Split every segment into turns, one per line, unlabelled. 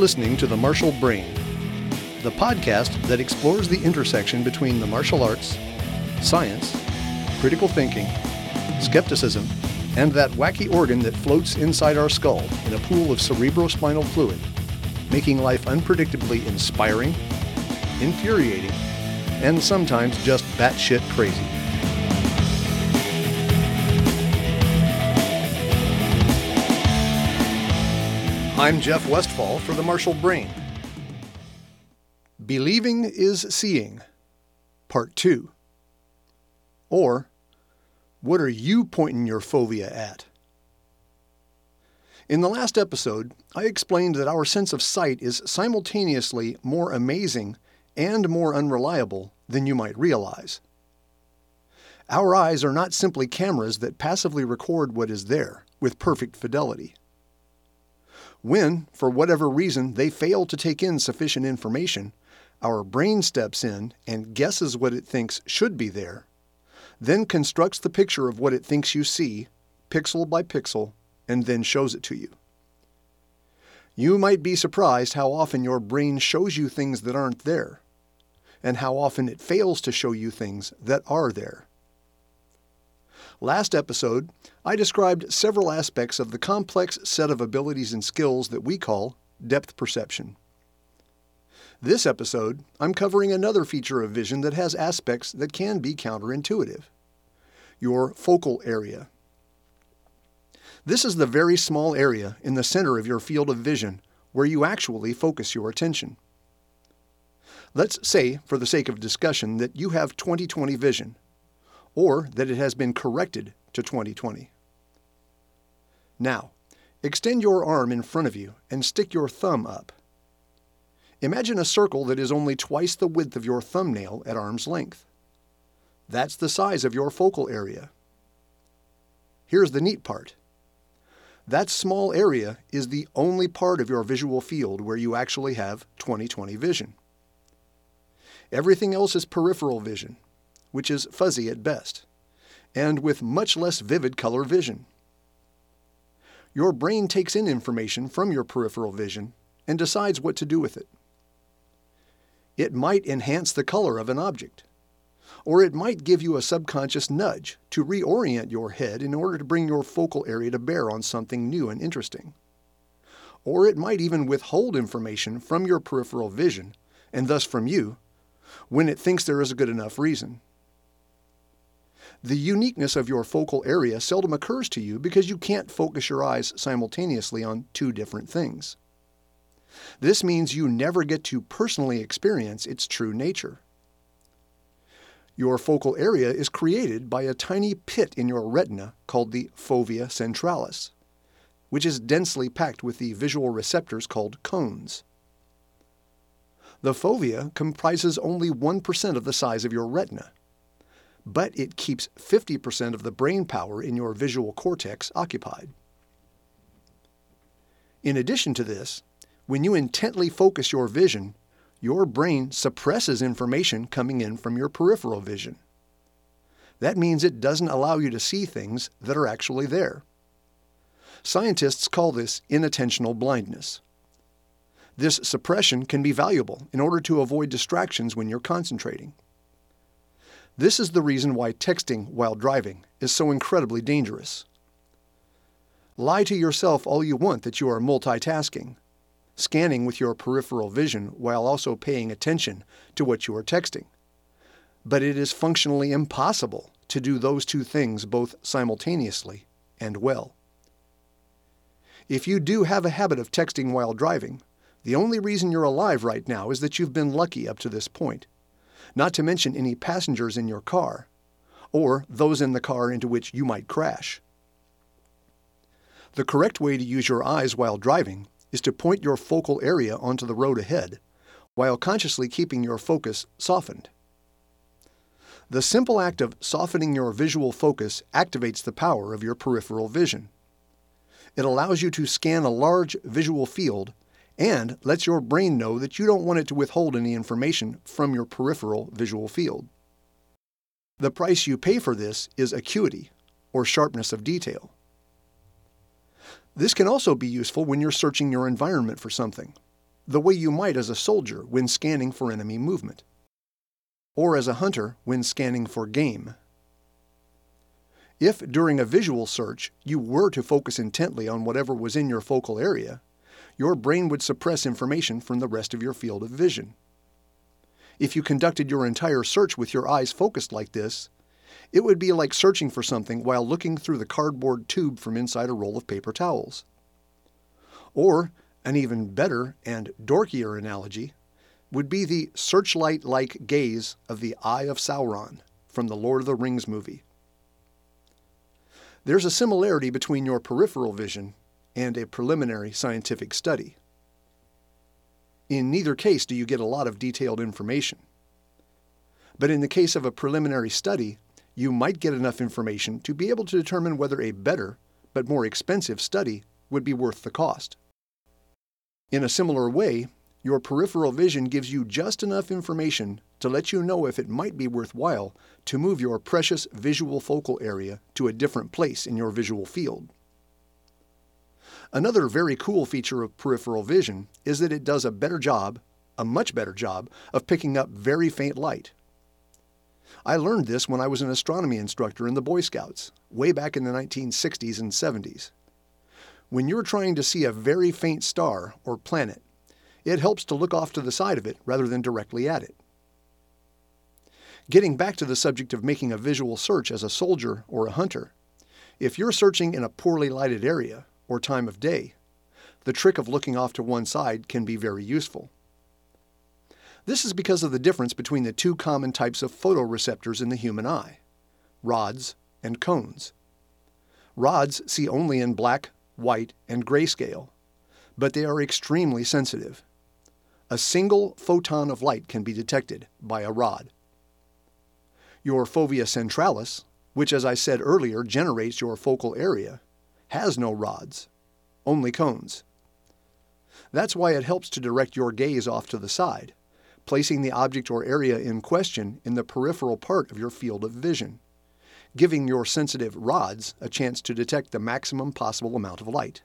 listening to The Martial Brain, the podcast that explores the intersection between the martial arts, science, critical thinking, skepticism, and that wacky organ that floats inside our skull in a pool of cerebrospinal fluid, making life unpredictably inspiring, infuriating, and sometimes just batshit crazy. I'm Jeff Westfall for The Martial Brain. Believing is Seeing, Part 2. Or, what are you pointing your fovea at? In the last episode, I explained that our sense of sight is simultaneously more amazing and more unreliable than you might realize. Our eyes are not simply cameras that passively record what is there with perfect fidelity. When, for whatever reason, they fail to take in sufficient information, our brain steps in and guesses what it thinks should be there, then constructs the picture of what it thinks you see, pixel by pixel, and then shows it to you. You might be surprised how often your brain shows you things that aren't there, and how often it fails to show you things that are there. Last episode, I described several aspects of the complex set of abilities and skills that we call depth perception. This episode, I'm covering another feature of vision that has aspects that can be counterintuitive: your focal area. This is the very small area in the center of your field of vision where you actually focus your attention. Let's say, for the sake of discussion, that you have 20/20 vision, or that it has been corrected to 20/20. Now, extend your arm in front of you and stick your thumb up. Imagine a circle that is only twice the width of your thumbnail at arm's length. That's the size of your focal area. Here's the neat part. That small area is the only part of your visual field where you actually have 20/20 vision. Everything else is peripheral vision, which is fuzzy at best, and with much less vivid color vision. Your brain takes in information from your peripheral vision and decides what to do with it. It might enhance the color of an object, or it might give you a subconscious nudge to reorient your head in order to bring your focal area to bear on something new and interesting. Or it might even withhold information from your peripheral vision, and thus from you, when it thinks there is a good enough reason. The uniqueness of your focal area seldom occurs to you because you can't focus your eyes simultaneously on two different things. This means you never get to personally experience its true nature. Your focal area is created by a tiny pit in your retina called the fovea centralis, which is densely packed with the visual receptors called cones. The fovea comprises only 1% of the size of your retina, but it keeps 50% of the brain power in your visual cortex occupied. In addition to this, when you intently focus your vision, your brain suppresses information coming in from your peripheral vision. That means it doesn't allow you to see things that are actually there. Scientists call this inattentional blindness. This suppression can be valuable in order to avoid distractions when you're concentrating. This is the reason why texting while driving is so incredibly dangerous. Lie to yourself all you want that you are multitasking, scanning with your peripheral vision while also paying attention to what you are texting. But it is functionally impossible to do those two things both simultaneously and well. If you do have a habit of texting while driving, the only reason you're alive right now is that you've been lucky up to this point, not to mention any passengers in your car, or those in the car into which you might crash. The correct way to use your eyes while driving is to point your focal area onto the road ahead, while consciously keeping your focus softened. The simple act of softening your visual focus activates the power of your peripheral vision. It allows you to scan a large visual field and lets your brain know that you don't want it to withhold any information from your peripheral visual field. The price you pay for this is acuity, or sharpness of detail. This can also be useful when you're searching your environment for something. the way you might as a soldier when scanning for enemy movement, or as a hunter when scanning for game. If, during a visual search, you were to focus intently on whatever was in your focal area, your brain would suppress information from the rest of your field of vision. If you conducted your entire search with your eyes focused like this, it would be like searching for something while looking through the cardboard tube from inside a roll of paper towels. Or, an even better and dorkier analogy would be the searchlight-like gaze of the Eye of Sauron from the Lord of the Rings movie. There's a similarity between your peripheral vision and a preliminary scientific study. In neither case do you get a lot of detailed information. But in the case of a preliminary study, you might get enough information to be able to determine whether a better, but more expensive study would be worth the cost. In a similar way, your peripheral vision gives you just enough information to let you know if it might be worthwhile to move your precious visual focal area to a different place in your visual field. Another very cool feature of peripheral vision is that it does a much better job, of picking up very faint light. I learned this when I was an astronomy instructor in the Boy Scouts, way back in the 1960s and 70s. When you're trying to see a very faint star or planet, it helps to look off to the side of it rather than directly at it. Getting back to the subject of making a visual search as a soldier or a hunter, if you're searching in a poorly lighted area or time of day, the trick of looking off to one side can be very useful. This is because of the difference between the two common types of photoreceptors in the human eye, rods and cones. Rods see only in black, white, and grayscale, but they are extremely sensitive. A single photon of light can be detected by a rod. Your fovea centralis, which as I said earlier generates your focal area, has no rods, only cones. That's why it helps to direct your gaze off to the side, placing the object or area in question in the peripheral part of your field of vision, giving your sensitive rods a chance to detect the maximum possible amount of light.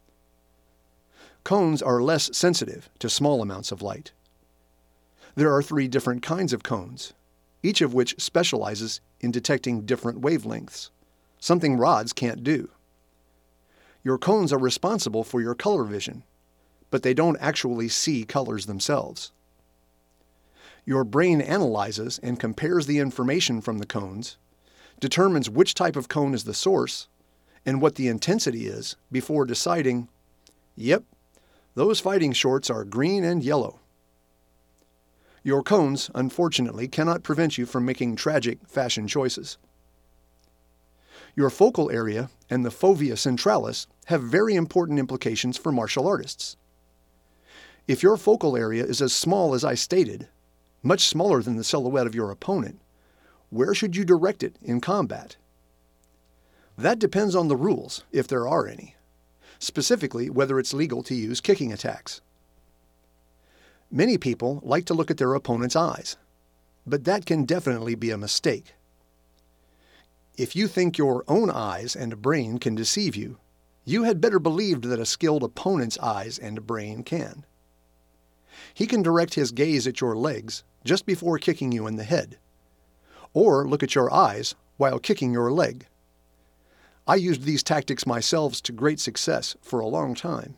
Cones are less sensitive to small amounts of light. There are 3 different kinds of cones, each of which specializes in detecting different wavelengths, something rods can't do. Your cones are responsible for your color vision, but they don't actually see colors themselves. Your brain analyzes and compares the information from the cones, determines which type of cone is the source, and what the intensity is before deciding, yep, those fighting shorts are green and yellow. Your cones, unfortunately, cannot prevent you from making tragic fashion choices. Your focal area and the fovea centralis have very important implications for martial artists. If your focal area is as small as I stated, much smaller than the silhouette of your opponent, where should you direct it in combat? That depends on the rules, if there are any, specifically whether it's legal to use kicking attacks. Many people like to look at their opponent's eyes, but that can definitely be a mistake. If you think your own eyes and brain can deceive you, you had better believe that a skilled opponent's eyes and brain can. He can direct his gaze at your legs just before kicking you in the head, or look at your eyes while kicking your leg. I used these tactics myself to great success for a long time.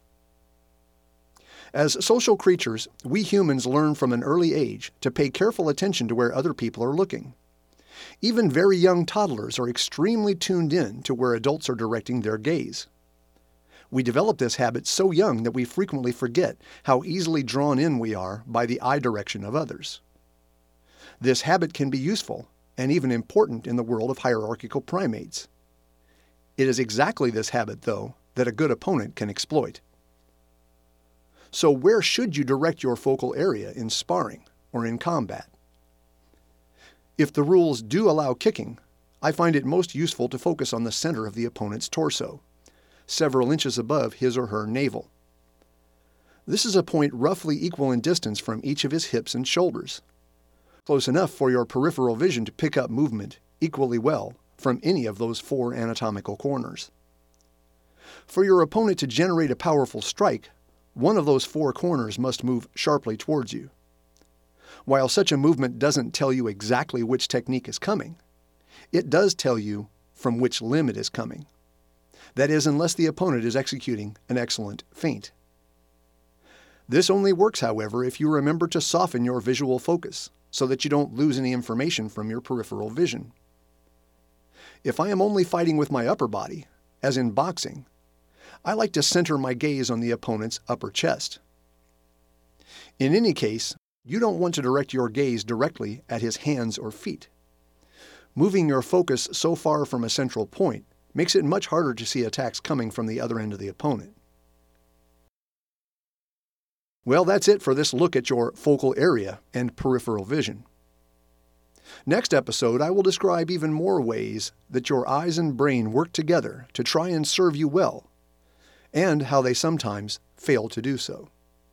As social creatures, we humans learn from an early age to pay careful attention to where other people are looking. Even very young toddlers are extremely tuned in to where adults are directing their gaze. We develop this habit so young that we frequently forget how easily drawn in we are by the eye direction of others. This habit can be useful and even important in the world of hierarchical primates. It is exactly this habit, though, that a good opponent can exploit. So where should you direct your focal area in sparring or in combat? If the rules do allow kicking, I find it most useful to focus on the center of the opponent's torso, several inches above his or her navel. This is a point roughly equal in distance from each of his hips and shoulders, close enough for your peripheral vision to pick up movement equally well from any of those 4 anatomical corners. For your opponent to generate a powerful strike, one of those four corners must move sharply towards you. While such a movement doesn't tell you exactly which technique is coming, it does tell you from which limb it is coming. That is, unless the opponent is executing an excellent feint. This only works, however, if you remember to soften your visual focus so that you don't lose any information from your peripheral vision. If I am only fighting with my upper body, as in boxing, I like to center my gaze on the opponent's upper chest. In any case, you don't want to direct your gaze directly at his hands or feet. Moving your focus so far from a central point makes it much harder to see attacks coming from the other end of the opponent. Well, that's it for this look at your focal area and peripheral vision. Next episode, I will describe even more ways that your eyes and brain work together to try and serve you well, and how they sometimes fail to do so.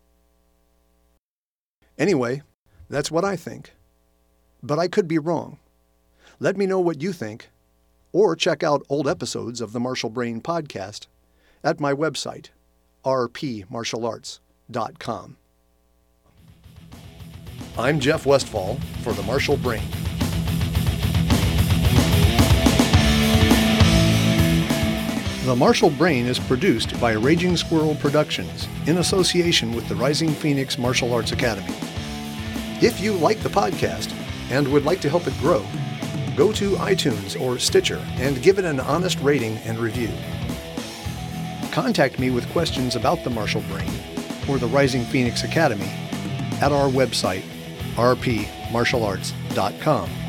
Anyway, that's what I think. But I could be wrong. Let me know what you think, or check out old episodes of the Martial Brain podcast at my website, rpmartialarts.com. I'm Jeff Westfall for the Martial Brain. The Martial Brain is produced by Raging Squirrel Productions in association with the Rising Phoenix Martial Arts Academy. If you like the podcast and would like to help it grow, go to iTunes or Stitcher and give it an honest rating and review. Contact me with questions about the Martial Brain or the Rising Phoenix Academy at our website, rpmartialarts.com.